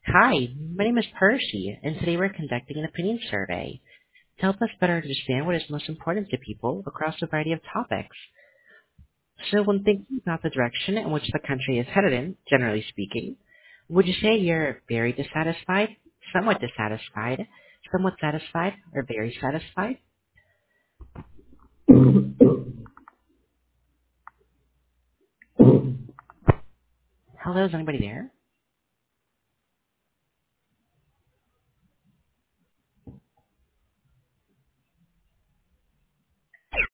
Hi, my name is Percy, and today we're conducting an opinion survey to help us better understand what is most important to people across a variety of topics. So when thinking about the direction in which the country is headed in, generally speaking, would you say you're very dissatisfied, somewhat satisfied, or very satisfied? Hello, is anybody there?